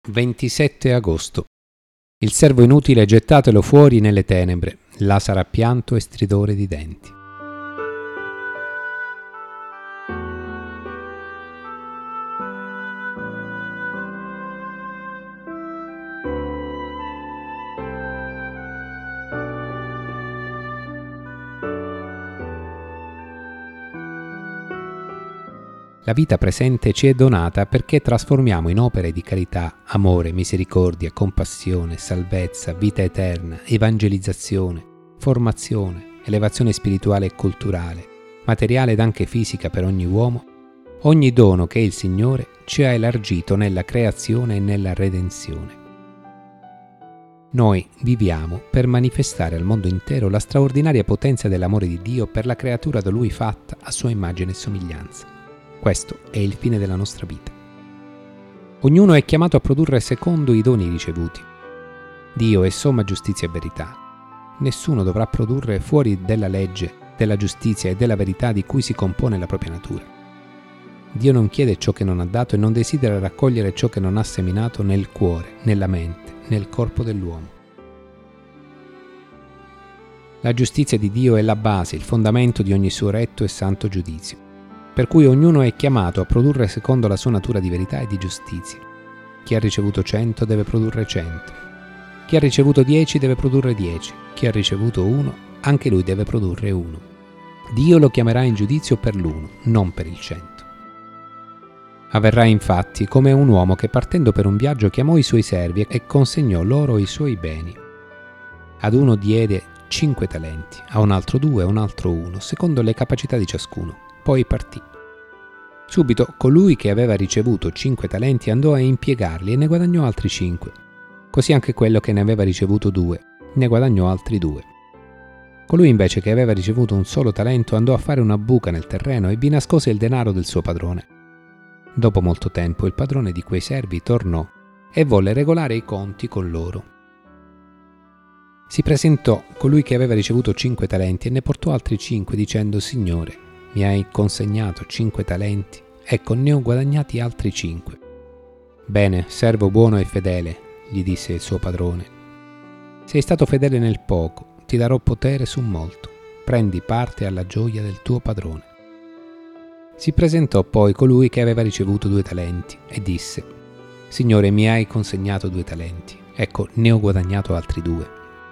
27 agosto. Il servo inutile gettatelo fuori nelle tenebre, là sarà pianto e stridore di denti. La vita presente ci è donata perché trasformiamo in opere di carità, amore, misericordia, compassione, salvezza, vita eterna, evangelizzazione, formazione, elevazione spirituale e culturale, materiale ed anche fisica per ogni uomo, ogni dono che il Signore ci ha elargito nella creazione e nella redenzione. Noi viviamo per manifestare al mondo intero la straordinaria potenza dell'amore di Dio per la creatura da Lui fatta a sua immagine e somiglianza. Questo è il fine della nostra vita. Ognuno è chiamato a produrre secondo i doni ricevuti. Dio è somma giustizia e verità. Nessuno dovrà produrre fuori della legge, della giustizia e della verità di cui si compone la propria natura. Dio non chiede ciò che non ha dato e non desidera raccogliere ciò che non ha seminato nel cuore, nella mente, nel corpo dell'uomo. La giustizia di Dio è la base, il fondamento di ogni suo retto e santo giudizio, per cui ognuno è chiamato a produrre secondo la sua natura di verità e di giustizia. Chi ha ricevuto 100 deve produrre 100. Chi ha ricevuto 10 deve produrre 10. Chi ha ricevuto 1, anche lui deve produrre 1. Dio lo chiamerà in giudizio per l'1, non per il 100. Avverrà infatti come un uomo che partendo per un viaggio chiamò i suoi servi e consegnò loro i suoi beni. Ad uno diede 5 talenti, a un altro 2, a un altro 1, secondo le capacità di ciascuno. Poi partì. Subito colui che aveva ricevuto 5 talenti andò a impiegarli e ne guadagnò altri 5. Così anche quello che ne aveva ricevuto 2 ne guadagnò altri 2. Colui invece che aveva ricevuto un solo talento andò a fare una buca nel terreno e vi nascose il denaro del suo padrone. Dopo molto tempo il padrone di quei servi tornò e volle regolare i conti con loro. Si presentò colui che aveva ricevuto 5 talenti e ne portò altri 5 dicendo: Signore, mi hai consegnato 5 talenti, ecco ne ho guadagnati altri 5. Bene, servo buono e fedele, gli disse il suo padrone. Sei stato fedele nel poco, ti darò potere su molto, prendi parte alla gioia del tuo padrone. Si presentò poi colui che aveva ricevuto 2 talenti e disse: Signore, mi hai consegnato 2 talenti, ecco ne ho guadagnato altri 2.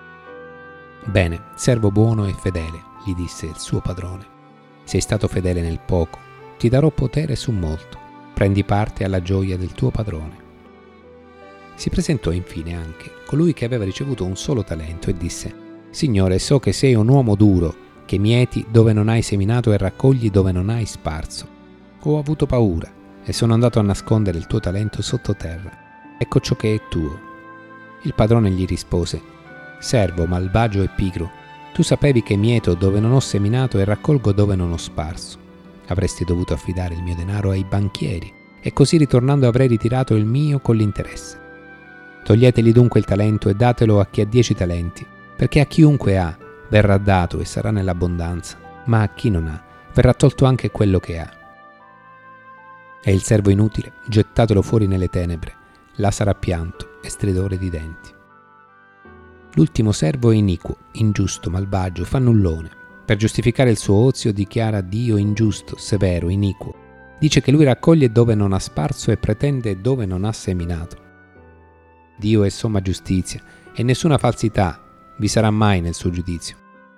Bene, servo buono e fedele, gli disse il suo padrone. Sei stato fedele nel poco, ti darò potere su molto, prendi parte alla gioia del tuo padrone. Si presentò infine anche colui che aveva ricevuto un solo talento e disse: Signore, so che sei un uomo duro, che mieti dove non hai seminato e raccogli dove non hai sparso. Ho avuto paura e sono andato a nascondere il tuo talento sottoterra. Ecco ciò che è tuo. Il padrone gli rispose: Servo malvagio e pigro, tu sapevi che mieto dove non ho seminato e raccolgo dove non ho sparso. Avresti dovuto affidare il mio denaro ai banchieri, e così ritornando avrei ritirato il mio con l'interesse. Toglietegli dunque il talento e datelo a chi ha 10 talenti, perché a chiunque ha verrà dato e sarà nell'abbondanza, ma a chi non ha verrà tolto anche quello che ha. E il servo inutile gettatelo fuori nelle tenebre, là sarà pianto e stridore di denti. L'ultimo servo è iniquo, ingiusto, malvagio, fannullone. Per giustificare il suo ozio dichiara Dio ingiusto, severo, iniquo. Dice che lui raccoglie dove non ha sparso e pretende dove non ha seminato. Dio è somma giustizia e nessuna falsità vi sarà mai nel suo giudizio.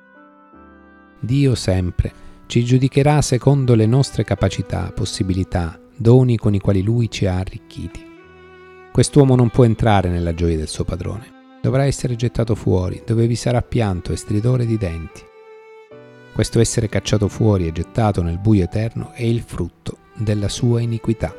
Dio sempre ci giudicherà secondo le nostre capacità, possibilità, doni con i quali Lui ci ha arricchiti. Quest'uomo non può entrare nella gioia del suo padrone. Dovrà essere gettato fuori, dove vi sarà pianto e stridore di denti. Questo essere cacciato fuori e gettato nel buio eterno è il frutto della sua iniquità.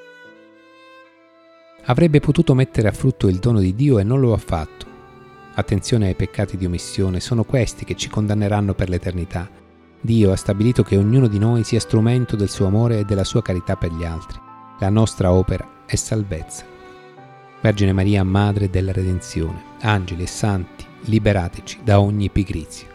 Avrebbe potuto mettere a frutto il dono di Dio e non lo ha fatto. Attenzione ai peccati di omissione, sono questi che ci condanneranno per l'eternità. Dio ha stabilito che ognuno di noi sia strumento del suo amore e della sua carità per gli altri. La nostra opera è salvezza. Vergine Maria, Madre della Redenzione, angeli e santi, liberateci da ogni pigrizia.